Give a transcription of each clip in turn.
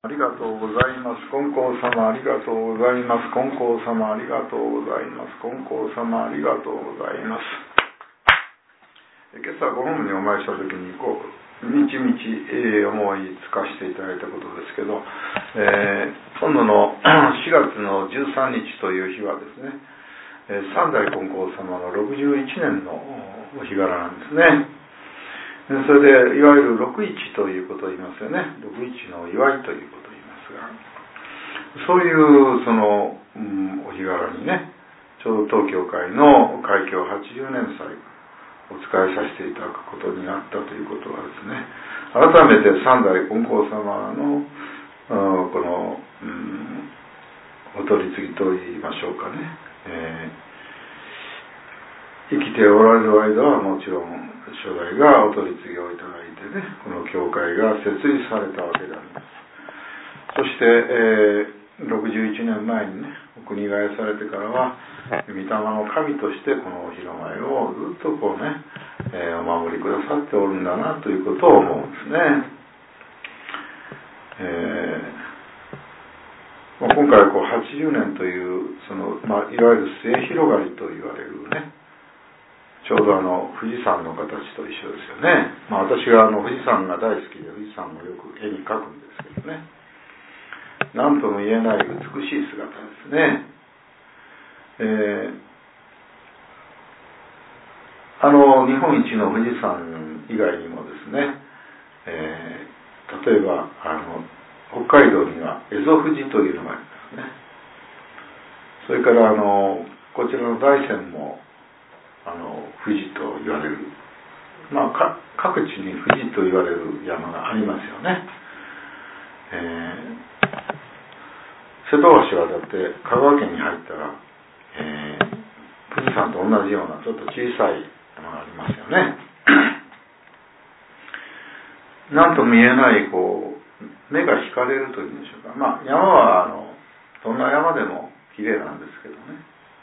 ありがとうございます。金光様ありがとうございます。金光様ありがとうございます。金光様ありがとうございます。今朝ご本部にお参りした時にみちみち思いつかせていただいたことですけど、今度の4月の13日という日はですね、三代金光様の61年のお日柄なんですね。それでいわゆる六一ということを言いますよね。六一の祝いということを言いますが、そういうその、お日柄にね、ちょうど東教会の開教80年祭をお使いさせていただくことになったということはですね、改めて三代金光様のこの、お取り次ぎと言いましょうかね、生きておられる間はもちろん初代がお取り次ぎをいただいてね、この教会が設立されたわけであります。そして、61年前にね、お国替えされてからは御霊の神としてこのお広前をずっとこうね、お守りくださっておるんだなということを思うんですね。今回はこう80年というその、いわゆる末広がりと言われるね、ちょうど富士山の形と一緒ですよね。私が富士山が大好きで富士山をよく絵に描くんですけどね、何とも言えない美しい姿ですね。日本一の富士山以外にもですね、例えば北海道には蝦夷富士というのがありますね。それからこちらの大山も富士と言われる、各地に富士と言われる山がありますよね。瀬戸橋はだって香川県に入ったら、富士山と同じようなちょっと小さい山がありますよね。なんとも言えないこう目が惹かれるというんでしょうか。山はどんな山でも綺麗なんですけどね、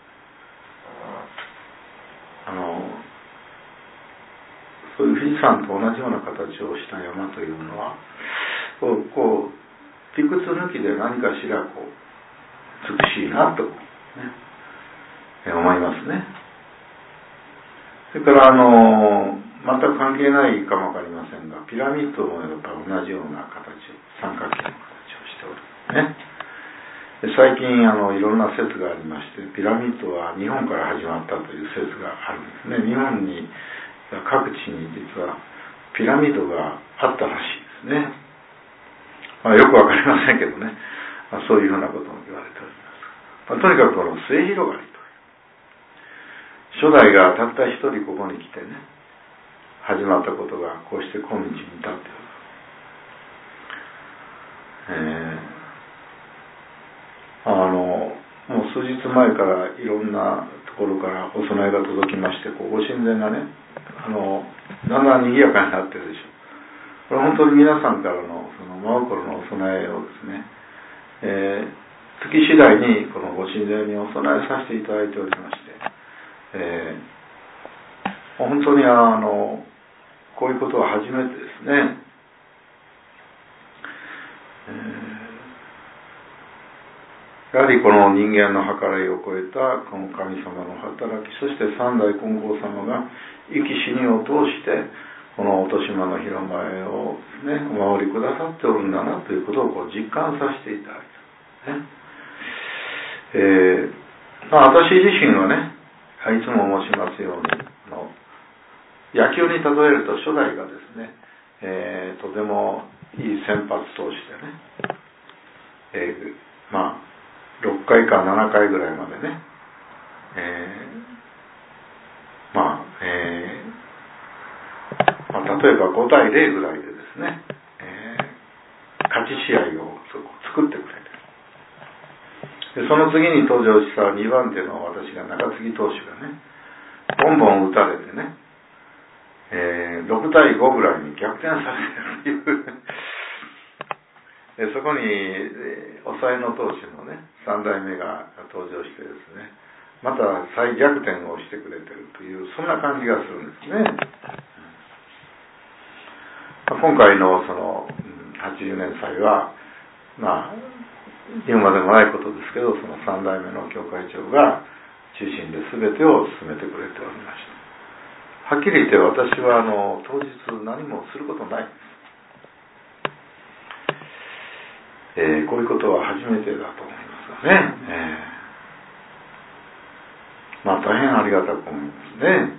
そういう富士山と同じような形をした山というのはこう理屈抜きで何かしらこう美しいなと、ね、思いますね。それから全く関係ないかもわかりませんが、ピラミッドもやっぱり同じような形、三角形の形をしておるね。最近いろんな説がありまして、ピラミッドは日本から始まったという説があるんですね。日本に各地に実はピラミッドがあったらしいですね。よくわかりませんけどね、そういうふうなことも言われております。とにかくこの末広がりという、初代がたった一人ここに来てね、始まったことがこうして今日に至っておる。もう数日前からいろんなところからお供えが届きまして、ご神前がね、だんだん賑やかになってるでしょう。これ本当に皆さんからのその真心のお供えをですね、月次第にこのご神前にお供えさせていただいておりまして、本当にこういうことは初めてですね。やはりこの人間の計らいを超えたこの神様の働き、そして三代金光様が生き死にを通してこの音島の広前をですね、お守りくださっておるんだなということをこう実感させていただいた、ね。私自身はね、いつも申しますように野球に例えると初代がですね、とてもいい先発投手でね、6回か7回ぐらいまでね、例えば5対0ぐらいでですね、勝ち試合を作ってくれて、でその次に登場した2番手の私が中継ぎ投手がね、ボンボン打たれてね、6対5ぐらいに逆転されてるというそこに抑えの投手のね3代目が登場してですね、また再逆転をしてくれてるという、そんな感じがするんですね。今回のその80年祭は言うまでもないことですけど、その3代目の教会長が中心で全てを進めてくれておりました。はっきり言って私は当日何もすることないです。こういうことは初めてだと思いますがね。大変ありがたく思いますね。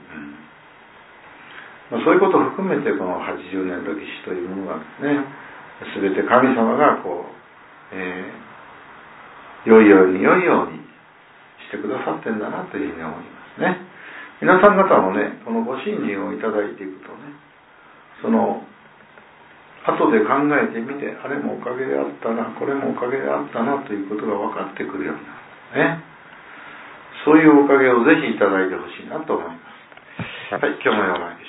そういうことを含めてこの80年歴史というものがですね、全て神様が良いようにしてくださってんだなというふうに思いますね。皆さん方もね、このご信心をいただいていくとね、その後で考えてみて、あれもおかげであったな、これもおかげであったなということが分かってくるようになるね。そういうおかげをぜひいただいてほしいなと思います。はい、今日も読まれ